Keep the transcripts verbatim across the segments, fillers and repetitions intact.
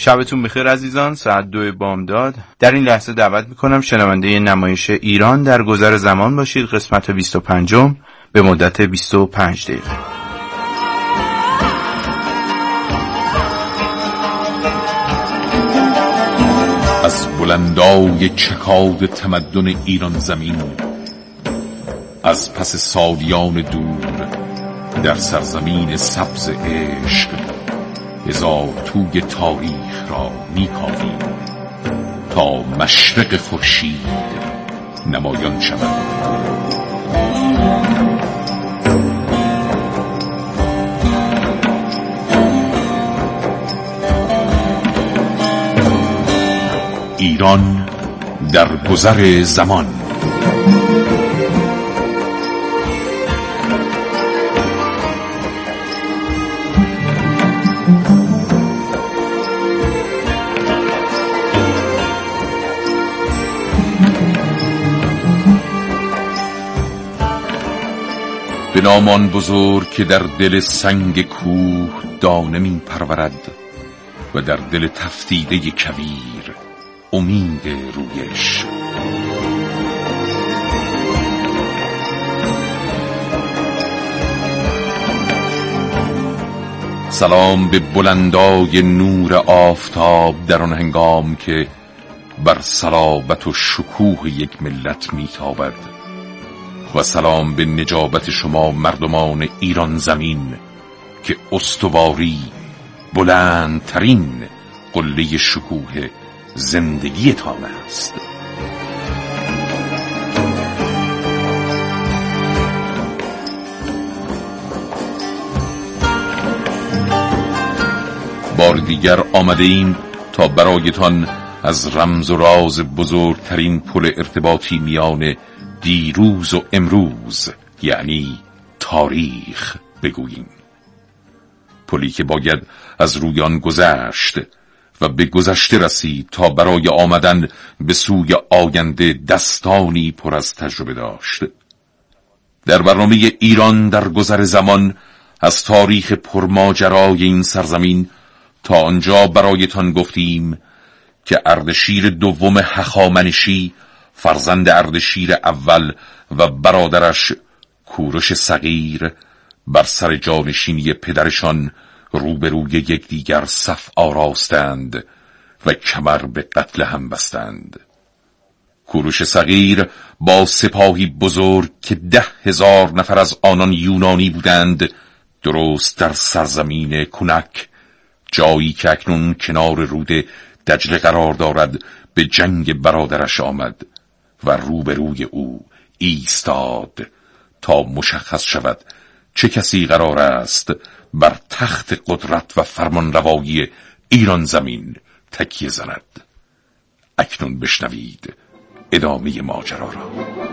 شبتون بخیر عزیزان. ساعت دو بامداد. در این لحظه دعوت میکنم شنونده نمایش ایران در گذر زمان باشید. قسمت بیست و پنجم به مدت بیست و پنج دقیقه. از بلندای چکاد تمدن ایران زمین، از پس سالیان دور در سرزمین سبز عشق، هزار توی تاریخ را می‌کاویم تا مشرق خورشید نمایان شود. ایران در گذر زمان. به نام آن بزرگ که در دل سنگ کوه دانه می پرورد و در دل تفتیده کویر امید رویش. سلام به بلندای نور آفتاب در آن هنگام که بر صلابت و شکوه یک ملت میتابد، و سلام به نجابت شما مردمان ایران زمین که استواری بلندترین قله شکوه زندگیتان است. بار دیگر آمده ایم تا برایتان از رمز و راز بزرگترین پل ارتباطی میان دیروز و امروز یعنی تاریخ بگوییم. پلی که باید از روی آن گذشت و به گذشته رسید تا برای آمدن به سوی آینده دستانی پر از تجربه داشت. در برنامه ایران در گذر زمان از تاریخ پرماجرای این سرزمین تا آنجا برایتان گفتیم که اردشیر دوم هخامنشی فرزند اردشیر اول و برادرش کوروش صغیر بر سر جانشینی پدرشان روبروی یکدیگر صف آراستند و کمر به قتل هم بستند. کوروش صغیر با سپاهی بزرگ که ده هزار نفر از آنان یونانی بودند درست در سرزمین کنک، جایی که اکنون کنار رود دجله قرار دارد، به جنگ برادرش آمد و روبروی او ایستاد تا مشخص شود چه کسی قرار است بر تخت قدرت و فرمانروایی ایران زمین تکیه زند. اکنون بشنوید ادامه ماجرا را.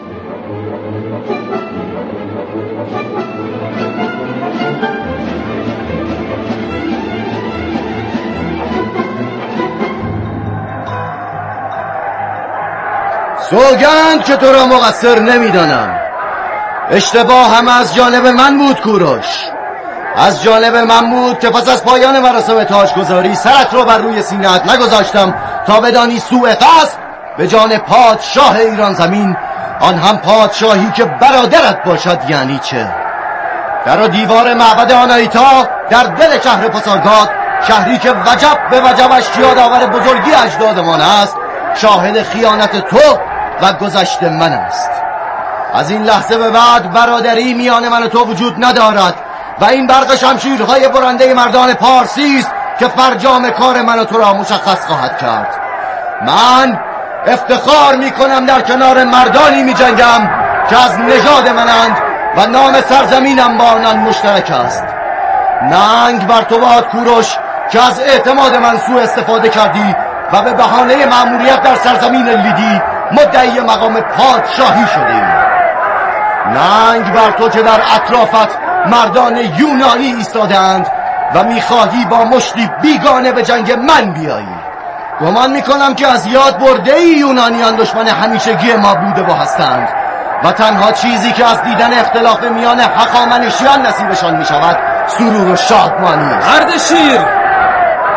سوگند که تو را مقصر نمیدانم. اشتباه هم از جانب من بود کوروش، از جانب من بود که پس از پایان مراسم تاجگذاری سرت رو بر روی سینه‌ات نگذاشتم تا بدانی سوء قصد به جان پادشاه ایران زمین، آن هم پادشاهی که برادرت باشد یعنی چه. در و دیوار معبد آناهیتا در دل شهر پاسارگاد، شهری که وجب به وجبش یادآور بزرگی اجدادمان است، شاهد خیانت تو و گذشت من است. از این لحظه به بعد برادری میان من و تو وجود ندارد و این برق شمشیرهای برنده مردان پارسی است که فرجام کار من و تو را مشخص خواهد کرد. من افتخار میکنم در کنار مردانی میجنگم که از نژاد منند و نام سرزمینم با آنان مشترک است. ننگ بر تو باد کوروش که از اعتماد من سوء استفاده کردی و به بهانه مأموریت در سرزمین لیدی مدعی مقام پادشاهی شدی. ننگ بر تو که در اطرافت مردان یونانی ایستادند و میخواهی با مشتی بیگانه به جنگ من بیایی. گمان میکنم که از یاد برده ای یونانیان دشمن همیشگی ما بوده و هستند و تنها چیزی که از دیدن اختلاف میان هخامنشیان نصیبشان میشود سرور و شادمانی است. اردشیر،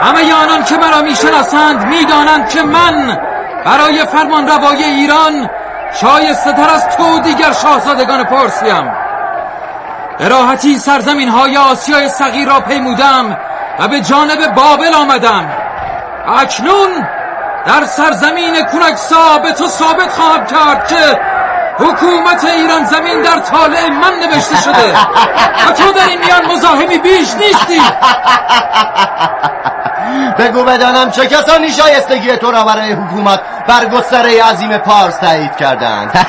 همه آنان که مرا میشناسند میدانند که من برای فرمان روایی ایران شایسته تر از تو دیگر شاهزادگان پارسیم. به راحتی سرزمین های آسیای صغیر را پیمودم و به جانب بابل آمدم. اکنون در سرزمین کنکسا به تو ثابت خواهم کرد که حکومت ایران زمین در طالع من نوشته شده و تو در این میان مزاحمی بیش نیستی. بگو بدانم چه کسانی شایستگی تو را برای حکومت بر گستره عظیم پارس تایید کردند.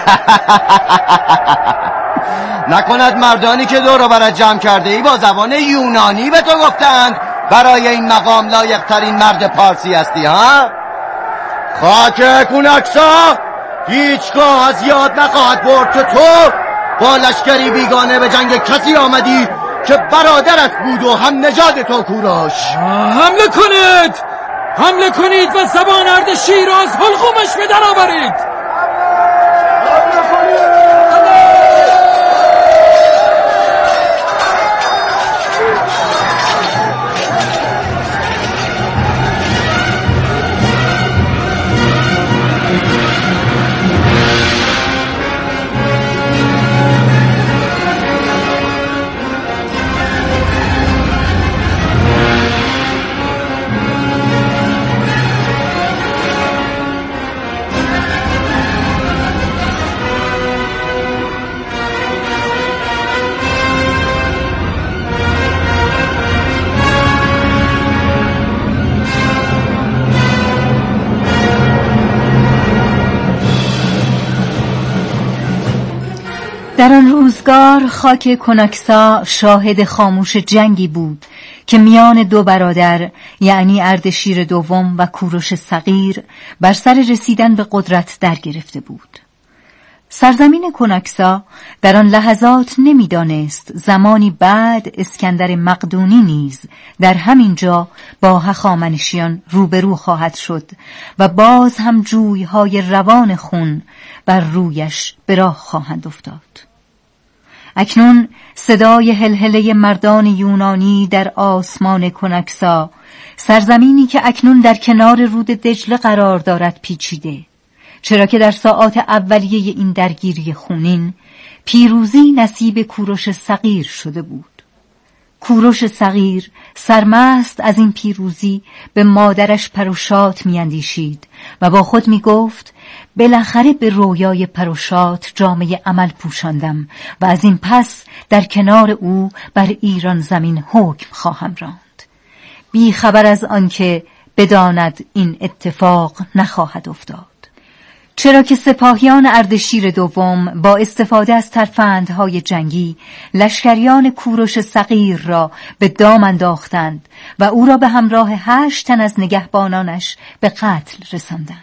نکند مردانی که دور و برت جمع کرده ای با زبان یونانی به تو گفتند برای این مقام لایق ترین مرد پارسی هستی ها؟ خاک کنکسا هیچگاه از یاد نخواهد برد که تو با لشکری بیگانه به جنگ کسی آمدی که برادرت بود و هم نژاد تو کوروش. حمله کنید حمله کنید و زبان اردشیر را از حلقومش به در آورید. در آن روزگار خاک کنکسا شاهد خاموش جنگی بود که میان دو برادر یعنی اردشیر دوم و کوروش صغیر بر سر رسیدن به قدرت در گرفته بود. سرزمین کنکسا در آن لحظات نمیدانست زمانی بعد اسکندر مقدونی نیز در همین جا با هخامنشیان روبرو خواهد شد و باز هم جویهای روان خون بر رویش به راه خواهند افتاد. اکنون صدای هلهله مردان یونانی در آسمان کنکسا، سرزمینی که اکنون در کنار رود دجله قرار دارد، پیچیده، چرا که در ساعات اولیه این درگیری خونین پیروزی نصیب کوروش صغیر شده بود. کوروش صغیر سرمست از این پیروزی به مادرش پروشات میاندیشید و با خود میگفت بالاخره به رویای پروشات جامه عمل پوشاندم و از این پس در کنار او بر ایران زمین حکم خواهم راند، بی خبر از آنکه بداند این اتفاق نخواهد افتاد. چرا که سپاهیان اردشیر دوم با استفاده از ترفندهای جنگی لشکریان کوروش صغیر را به دام انداختند و او را به همراه هشت تن از نگهبانانش به قتل رساندند.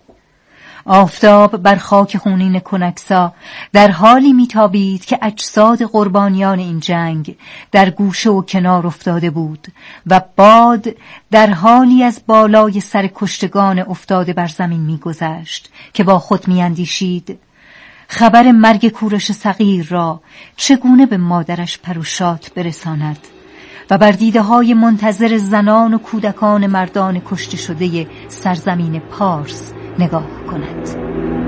آفتاب بر خاک خونین کنکسا در حالی میتابید که اجساد قربانیان این جنگ در گوشه و کنار افتاده بود و باد در حالی از بالای سر کشتگان افتاده بر زمین میگذشت که با خود میاندیشید خبر مرگ کوروش صغیر را چگونه به مادرش پروشات برساند و بر دیده های منتظر زنان و کودکان مردان کشته شده سرزمین پارس نگاه کند.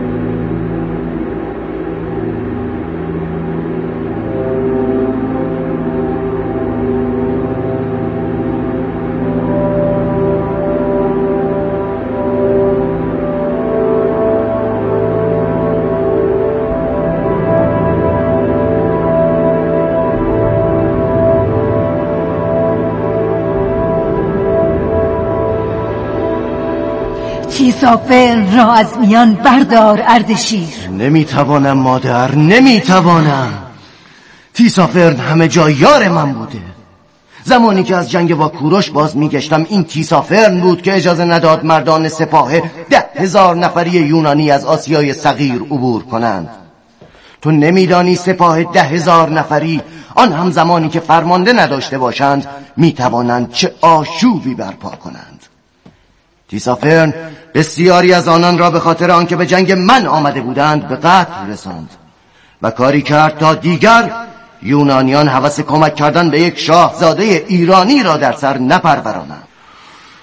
تیسافرن را از میان بردار اردشیر. نمیتوانم مادر، نمیتوانم. تیسافرن همه جا یار من بوده. زمانی که از جنگ با کوروش باز میگشتم این تیسافرن بود که اجازه نداد مردان سپاه ده هزار نفری یونانی از آسیای صغیر عبور کنند. تو نمیدانی سپاه ده هزار نفری آن هم زمانی که فرمانده نداشته باشند میتوانند چه آشوبی برپا کنند. تیسافرن بسیاری از آنان را به خاطر آنکه به جنگ من آمده بودند به قتل رساند و کاری کرد تا دیگر یونانیان هوس کمک کردن به یک شاهزاده ایرانی را در سر نپرورانند.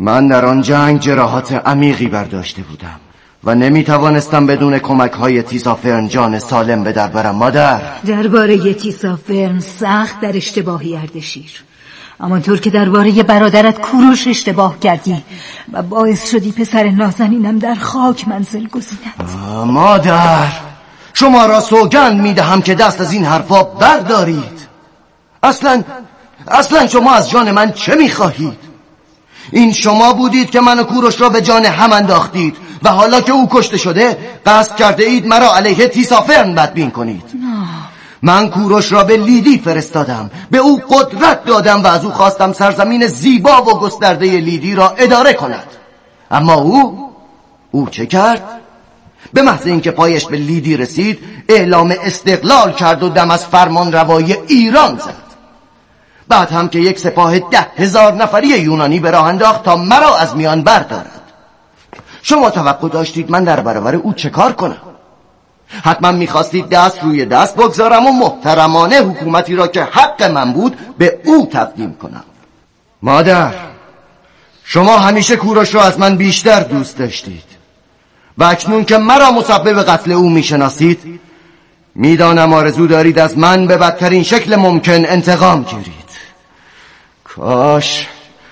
من در آن جنگ جراحات عمیقی برداشته بودم و نمی توانستم بدون کمک های تیسافرن جان سالم به در برم. مادر، درباره تیسافرن سخت در اشتباهی اردشیر، همانطور که درباره برادرت کوروش اشتباه کردی و باعث شدی پسر نازنینم در خاک منزل گزیند. مادر، شما را سوگند می دهم که دست از این حرفا بردارید. اصلا اصلا شما از جان من چه می خواهید؟ این شما بودید که من و کوروش را به جان هم انداختید و حالا که او کشته شده قصد کرده اید مرا علیه تیسافرن بدبین کنید. من کوروش را به لیدی فرستادم، به او قدرت دادم و از او خواستم سرزمین زیبا و گسترده لیدی را اداره کند. اما او او چه کرد؟ به محض اینکه پایش به لیدی رسید اعلام استقلال کرد و دم از فرمان روایی ایران زد. بعد هم که یک سپاه ده هزار نفری یونانی به راه انداخت تا مرا از میان بردارد. شما توقع داشتید من در برابر او چه کار کنم؟ حتما میخواستید دست روی دست بگذارم و محترمانه حکومتی را که حق من بود به او تقدیم کنم. مادر، شما همیشه کوروش را از من بیشتر دوست داشتید و اکنون که مرا مسبب قتل او میشناسید میدانم آرزو دارید از من به بدترین شکل ممکن انتقام گیرید. کاش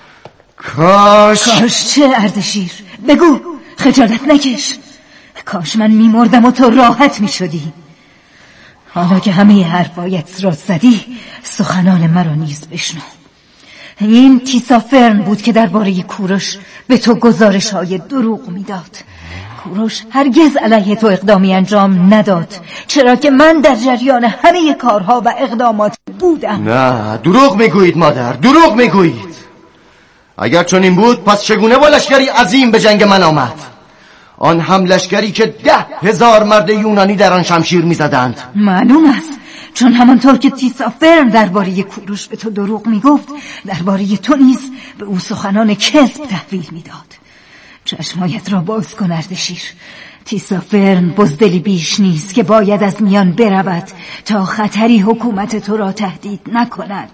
کاش کاش چه اردشیر؟ بگو، خجالت نکش. کاش من میمردم و تو راحت میشدی. حالا که همه حرفایت را زدی سخنان مرا نیز بشنو. این تیسافرن بود که درباره کوروش به تو گزارش های دروغ میداد. کوروش هرگز علیه تو اقدامی انجام نداد، چرا که من در جریان همه کارها و اقدامات بودم. نه، دروغ میگویید مادر، دروغ میگویید. اگر چون این بود پس چگونه با لشکری عظیم به جنگ من آمد؟ آن هم لشکری که ده هزار مرد یونانی در آن شمشیر میزدند. معلوم است، چون همانطور که تیسافرن درباره کوروش به تو دروغ میگفت درباره تو نیز به او سخنان کذب تحویل میداد. چشمایت را باز کن اردشیر. تیسافرن بزدلی بیش نیست که باید از میان برود تا خطری حکومت تو را تهدید نکند.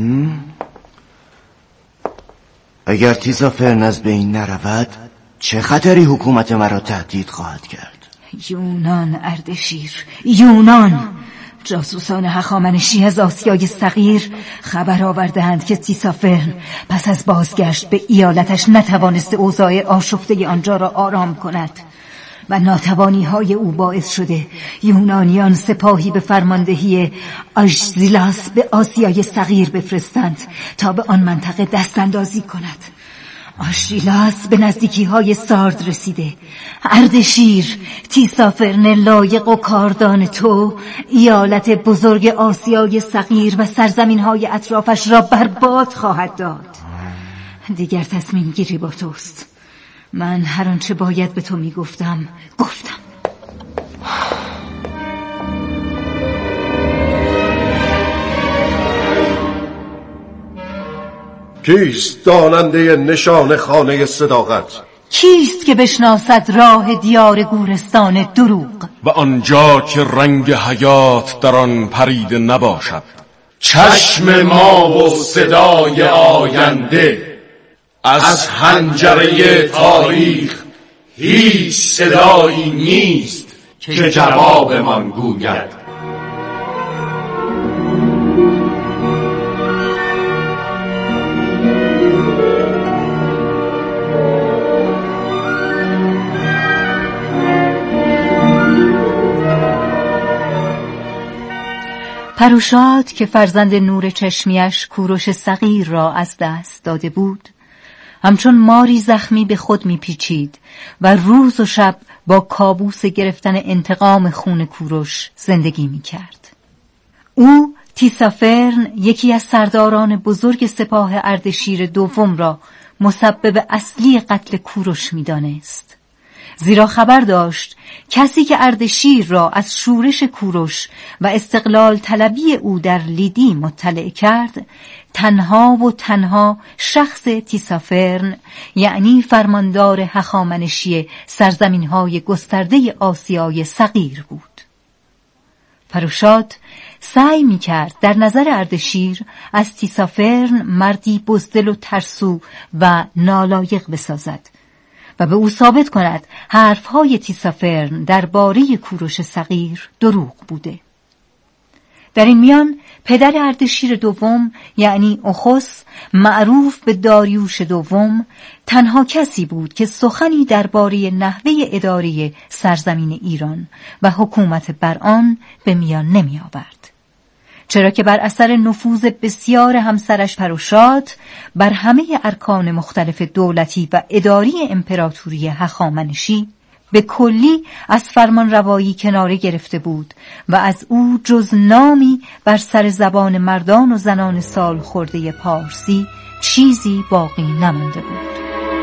اگر تیسافرن از بین نرود چه خطری حکومت مرا تهدید خواهد کرد؟ یونان اردشیر، یونان. جاسوسان هخامنشی از آسیای صغیر خبر آوردند که تیسافرن پس از بازگشت به ایالتش نتوانسته اوضاع آشفته آنجا را آرام کند و ناتوانی های او باعث شده یونانیان سپاهی به فرماندهی آژزیلاس به آسیای صغیر بفرستند تا به آن منطقه دست اندازی کند. آژیلاس به نزدیکی های سارد رسیده. اردشیر، تیسافرن لایق و کاردان تو ایالت بزرگ آسیای صغیر و سرزمین های اطرافش را برباد خواهد داد. دیگر تصمیم گیری با توست. من هر آنچه باید به تو میگفتم گفتم. کیست داننده نشان خانه صداقت؟ کیست که بشناسد راه دیار گورستان دروغ و آنجا که رنگ حیات در آن پریده نباشد؟ چشم ما و صدای آینده، از حنجره تاریخ هیچ صدایی نیست که جواب من گوید. پروشاد که فرزند نور چشمیش کوروش صغیر را از دست داده بود، همچون ماری زخمی به خود میپیچید و روز و شب با کابوس گرفتن انتقام خون کوروش زندگی میکرد. او تیسافرن یکی از سرداران بزرگ سپاه اردشیر دوم را مسبب اصلی قتل کوروش میدانست، زیرا خبر داشت کسی که اردشیر را از شورش کوروش و استقلال طلبی او در لیدی مطلع کرد تنها و تنها شخص تیسافرن، یعنی فرماندار هخامنشی سرزمین‌های گسترده آسیای صغیر بود. پروشات سعی می کرد در نظر اردشیر از تیسافرن مردی بزدل و ترسو و نالایق بسازد و به او ثابت کند حرفهای تیسافرن درباره کوروش صغیر دروغ بوده. در این میان پدر اردشیر دوم یعنی اخوس معروف به داریوش دوم تنها کسی بود که سخنی درباره نحوه اداره سرزمین ایران و حکومت بر آن به میان نمی آورد، چرا که بر اثر نفوذ بسیار همسرش پروشات بر همه ارکان مختلف دولتی و اداری امپراتوری هخامنشی به کلی از فرمان روایی کناره گرفته بود و از او جز نامی بر سر زبان مردان و زنان سال خورده پارسی چیزی باقی نمانده بود.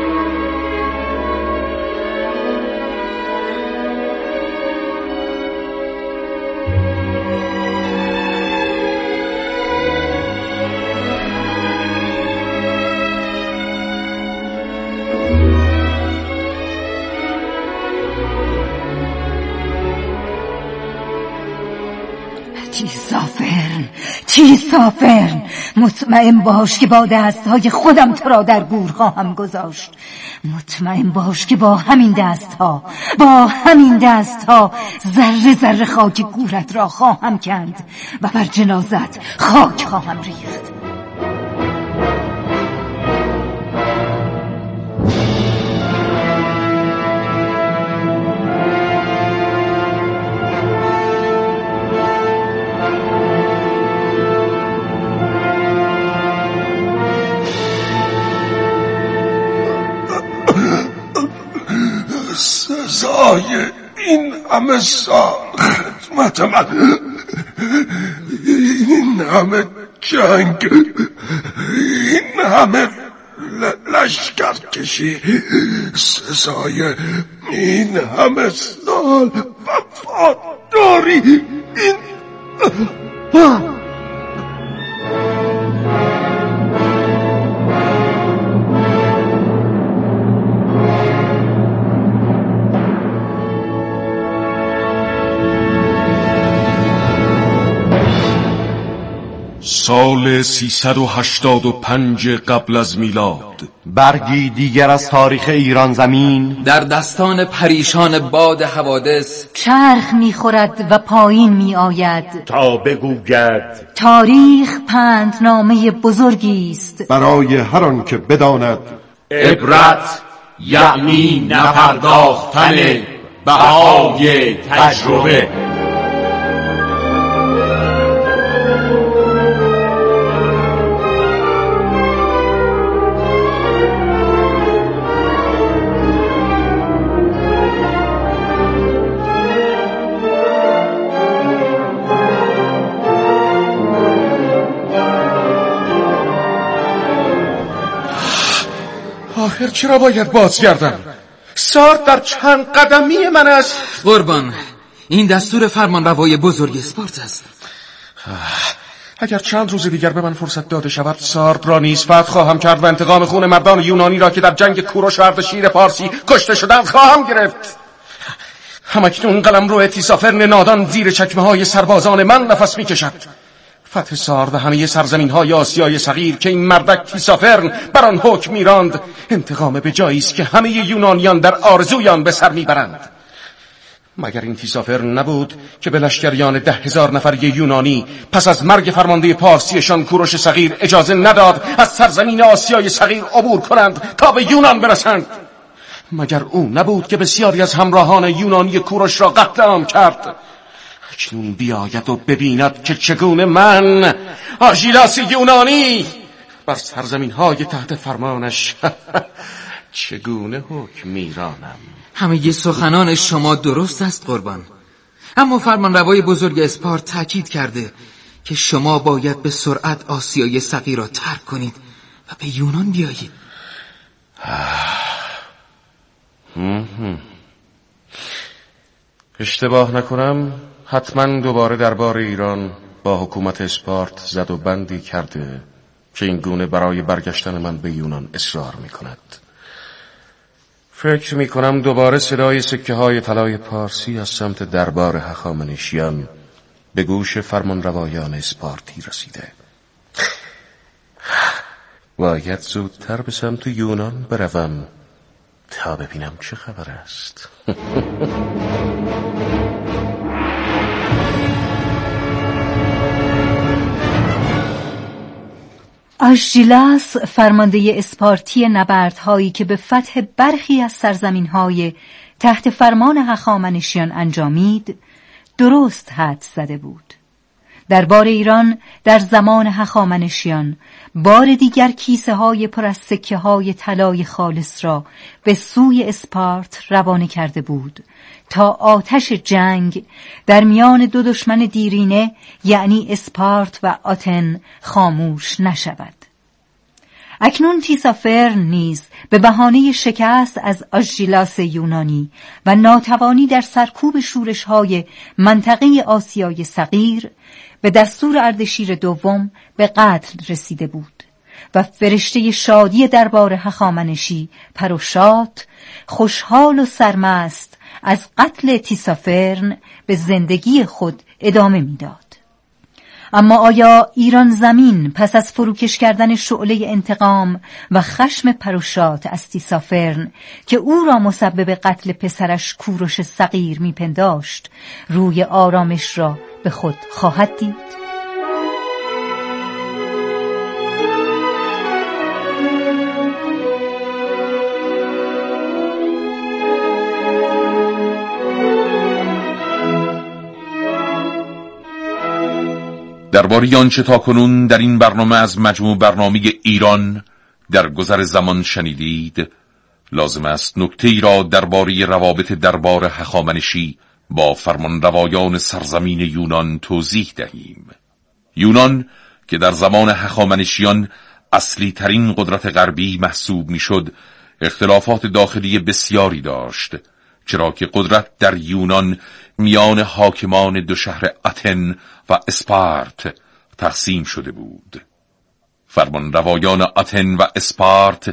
تیسافرن، تیسافرن، مطمئن باش که با دستهای خودم تو را در گور خواهم گذاشت. مطمئن باش که با همین دستها با همین دستها ذره ذره خاک گورت را خواهم کند و بر جنازت خاک خواهم ریخت. سزای این همه سال خدمت من، این همه جنگ، این همه لشکر کشی، سزای این همه سال وفاداری، این سال سیصد و هشتاد و پنج قبل از میلاد، برگی دیگر از تاریخ ایران زمین در دستان پریشان باد حوادث چرخ میخورد و پایین میآید تا بگوید تاریخ پندنامه بزرگی است برای هر آن که بداند عبرت یعنی نپرداختن بهای تجربه. آخر چرا باید بازگردم؟ سارت در چند قدمی من است. قربان، این دستور فرمان روای بزرگ اسپارت است. اگر چند روز دیگر به من فرصت داده شود، سارت را نیز فتح خواهم کرد و انتقام خون مردان یونانی را که در جنگ کوروش و اردشیر پارسی کشته شدند خواهم گرفت. همکنون قلمرو تیسافرن نادان زیر چکمه های سربازان من نفس می کشد. فتح سار و همه سرزمین های آسیای صغیر که این مردک تیسافرن بر آن حکم میراند، انتقام به جایی است که همه یونانیان در آرزوی آن به سر میبرند. مگر این تیسافرن نبود که به لشکریان ده هزار نفری یونانی پس از مرگ فرمانده پارسیشان کوروش صغیر اجازه نداد از سرزمین آسیای صغیر عبور کنند تا به یونان برسند؟ مگر او نبود که بسیاری از همراهان یونانی کوروش را قتل عام کرد؟ اکنون بیاید و ببیند که چگونه من آژیلاس یونانی بر سرزمین های تحت فرمانش چگونه حکم میرانم. همه سخنان شما درست است قربان، اما فرمان روای بزرگ اسپارت تأکید کرده که شما باید به سرعت آسیای صغیر را ترک کنید و به یونان بیایید. اشتباه نکنم حتما دوباره دربار ایران با حکومت اسپارت زد و بندی کرده که این گونه برای برگشتن من به یونان اصرار می کند. فکر می کنم دوباره صدای سکه های طلای پارسی از سمت دربار هخامنشیان به گوش فرمانروایان اسپارتی رسیده. باید زودتر به سمت یونان بروم تا ببینم چه خبر است. آژیلاس فرمانده اسپارتی نبردهایی که به فتح برخی از سرزمین‌های تحت فرمان هخامنشیان انجامید درست حدس زده بود. دربار ایران در زمان هخامنشیان بار دیگر کیسه های پر از سکه های طلای خالص را به سوی اسپارت روانه کرده بود تا آتش جنگ در میان دو دشمن دیرینه یعنی اسپارت و آتن خاموش نشود. اکنون تیسافرن نیز به بهانه شکست از آژیلاس یونانی و ناتوانی در سرکوب شورش‌های منطقه آسیای صغیر به دستور اردشیر دوم به قتل رسیده بود و فرشته شادی دربار هخامنشی پروشات خوشحال و سرمست از قتل تیسافرن به زندگی خود ادامه میداد. اما آیا ایران زمین پس از فروکش کردن شعله انتقام و خشم پروشات از تیسافرن که او را مسبب قتل پسرش کوروش صغیر میپنداشت روی آرامش را به خود خواهد دید؟ درباره آنچه تاکنون در این برنامه از مجموع برنامه ایران در گذر زمان شنیدید، لازم است نکته‌ای را درباره روابط دربار هخامنشی با فرمانروایان سرزمین یونان توضیح دهیم. یونان که در زمان هخامنشیان اصلی ترین قدرت غربی محسوب میشد، اختلافات داخلی بسیاری داشت، چرا که قدرت در یونان میان حاکمان دو شهر آتن و اسپارت تقسیم شده بود. فرمانروایان آتن و اسپارت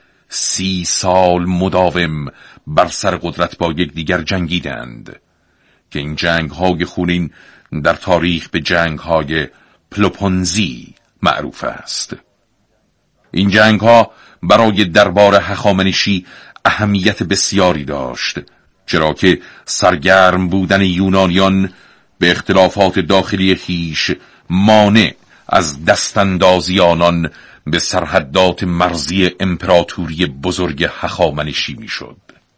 سی سال مداوم بر سر قدرت با یکدیگر جنگیدند که این جنگ‌های خونین در تاریخ به جنگ‌های پلوپونزی معروف است. این جنگ‌ها برای دربار هخامنشی اهمیت بسیاری داشت، چرا که سرگرم بودن یونانیان به اختلافات داخلی خیش مانع از دستاندازی آنان به سرحدات مرزی امپراتوری بزرگ هخامنشی میشد.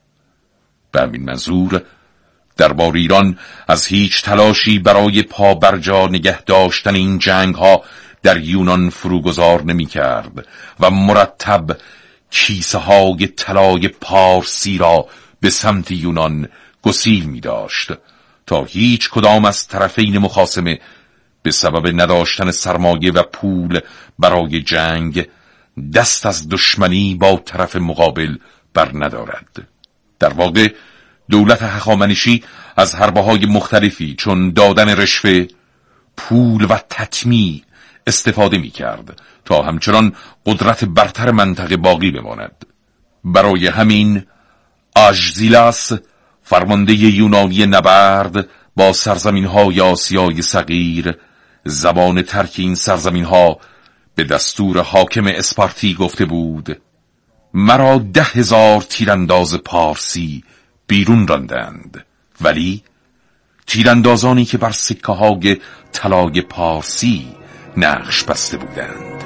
به همین منظور دربار ایران از هیچ تلاشی برای پا برجا نگه داشتن این جنگ ها در یونان فروگذار نمی کرد و مرتب کیسه های طلای پارسی را به سمت یونان گسیل می داشت تا هیچ کدام از طرفین مخاصمه به سبب نداشتن سرمایه و پول برای جنگ دست از دشمنی با طرف مقابل بر ندارد. در واقع دولت هخامنشی از حربه‌های مختلفی چون دادن رشوه، پول و تطمیع استفاده می کرد تا همچنان قدرت برتر منطقه باقی بماند. برای همین آژیلاس فرمانده یونانی نبرد با سرزمین‌های آسیای صغیر زبان ترک این سرزمین‌ها به دستور حاکم اسپارتی گفته بود: مرا ده هزار تیرانداز پارسی بیرون راندند، ولی تیراندازانی که بر سکه‌های طلای پارسی نقش بسته بودند.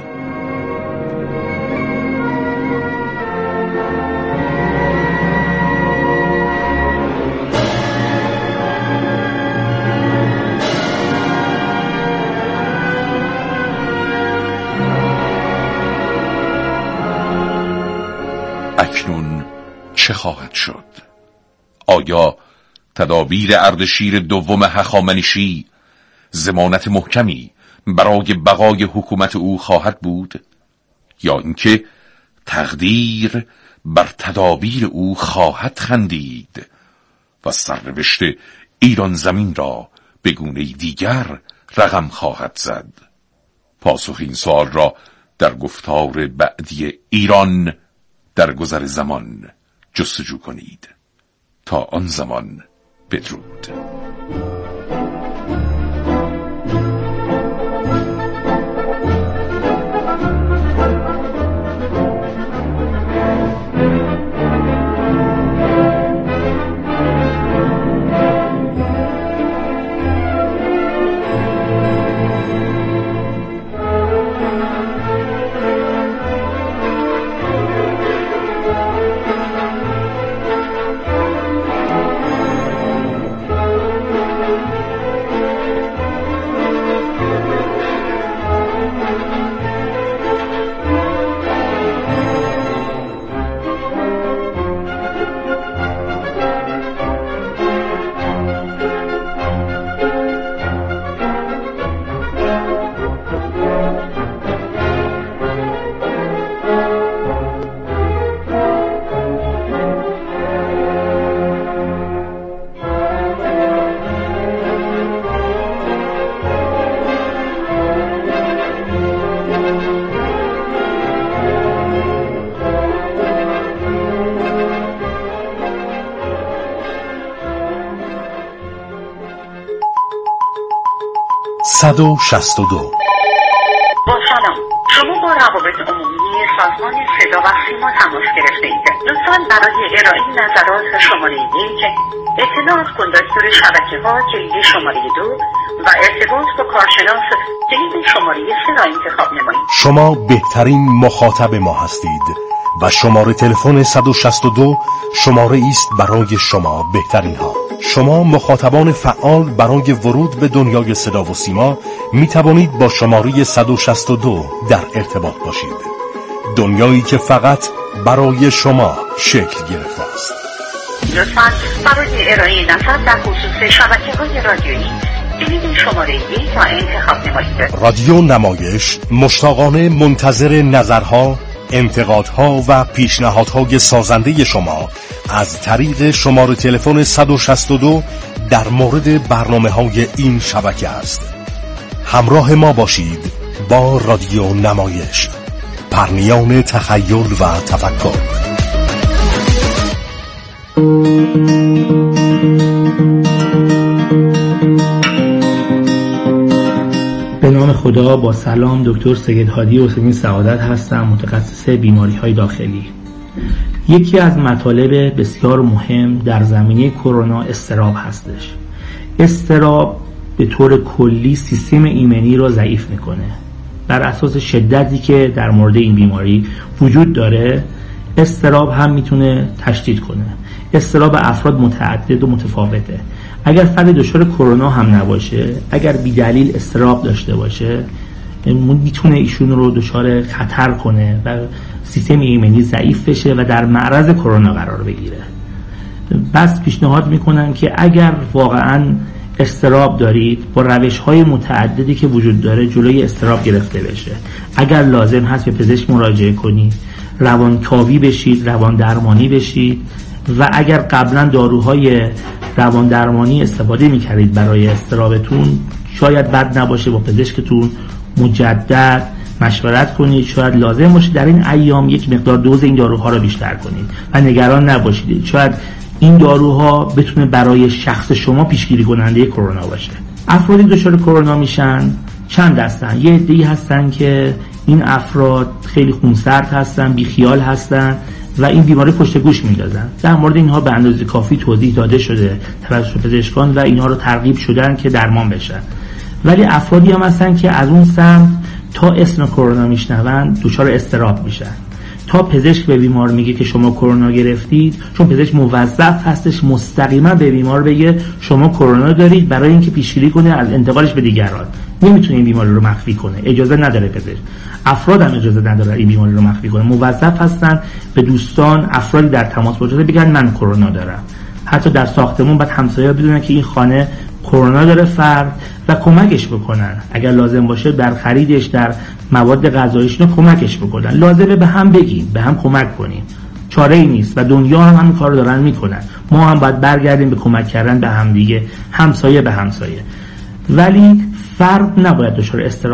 اکنون چه خواهد شد؟ آیا تدابیر اردشیر دوم هخامنشی ضمانت محکمی برای بقای حکومت او خواهد بود، یا اینکه تقدیر بر تدابیر او خواهد خندید و سرنوشت ایران زمین را به گونه دیگر رقم خواهد زد؟ پاسخ این سوال را در گفتار بعدی ایران در گذر زمان جستجو کنید. تا آن زمان بدرود. صد و شصت و دو. با سلام، شما با روابط عمومی سازمان صدا و سیما تماس گرفته اید. لطفاً برای ارائه نظرات شماره یک، اطلاع از کنداکتور شبکه ها کلید شماره دو و ارتباط با کارشناس کلید شماره سه را انتخاب نمایید. شما بهترین مخاطب ما هستید و شماره تلفن صد و شصت و دو شماره است برای شما بهترین ها. شما مخاطبان فعال برای ورود به دنیای صدا و سیما می توانید با شماره صد و شصت و دو در ارتباط باشید. دنیایی که فقط برای شما شکل گرفته است. لطفاً برای ارائه نظر در خصوص شبکه‌های رادیویی کلید شماره یک را انتخاب نمایید. رادیو نمایش مشتاقانه منتظر نظرها، انتقادها و پیشنهادهای سازنده شما از طریق شماره تلفن صد و شصت و دو در مورد برنامه‌های این شبکه است. همراه ما باشید با رادیو نمایش، پرنیان تخیل و تفکر. به نام خدا، با سلام. دکتر سید هادی حسینی سعادت هستم، متخصص بیماری‌های داخلی. یکی از مطالب بسیار مهم در زمینه کرونا اضطراب هستش. اضطراب به طور کلی سیستم ایمنی رو ضعیف میکنه. بر اساس شدتی که در مورد این بیماری وجود داره، اضطراب هم میتونه تشدید کنه. اضطراب افراد متعدد و متفاوته. اگر فرد دچار کرونا هم نباشه، اگر بی دلیل اضطراب داشته باشه، میتونه ایشون رو دچار خطر کنه و سیستم ایمنی ضعیف بشه و در معرض کرونا قرار بگیره. بس پیشنهاد میکنم که اگر واقعاً اضطراب دارید، با روش‌های متعددی که وجود داره جلوی اضطراب گرفته بشه. اگر لازم هست به پزشک مراجعه کنید، روانکاوی بشید، روان درمانی بشید و اگر قبلا داروهای روان درمانی استفاده میکردید برای اضطرابتون، شاید بد نباشه با پزشکتون مجدد مشورت کنید. شاید لازم باشه در این ایام یک مقدار دوز این داروها رو بیشتر کنید و نگران نباشید. شاید این داروها بتونه برای شخص شما پیشگیری کننده کرونا باشه. افرادی دچار کرونا میشن چند دستن. یه عده‌ای هستن که این افراد خیلی خونسرد هستن، بیخیال هستن و این بیماری پشت گوش میندازن. در مورد اینها به اندازه کافی توضیح داده شده توسط پزشکان و اینها رو ترغیب شدن که درمان بشن. ولی افرادی هم هستن که از اون سمت تا اسم کرونا میشنون دچار اضطراب میشن. تا پزشک به بیمار میگه که شما کرونا گرفتید، چون پزشک موظف هستش مستقیما به بیمار بگه شما کرونا دارید برای اینکه پیشگیری کنه از انتقالش به دیگران. نمیتونه این بیماری رو مخفی کنه، اجازه نداره پزشک. افراد هم اجازه نداره این بیماری رو مخفی کنه. موظف هستن به دوستان، افرادی در تماس باشن بگن من کرونا دارم. حتی در ساختمون بعد همسایه‌ها بدونن که این خانه کرونا داره فرد و کمکش بکنن. اگر لازم باشه در خریدش، در مواد غذاییش کمکش بکنن. لازمه به هم بگیم، به هم کمک کنیم. چاره ای نیست و دنیا هم همین کارو دارن میکنن. ما هم باید برگردیم به کمک کردن به هم دیگه، همسایه به همسایه. ولی فرد نباید دچار اضطراب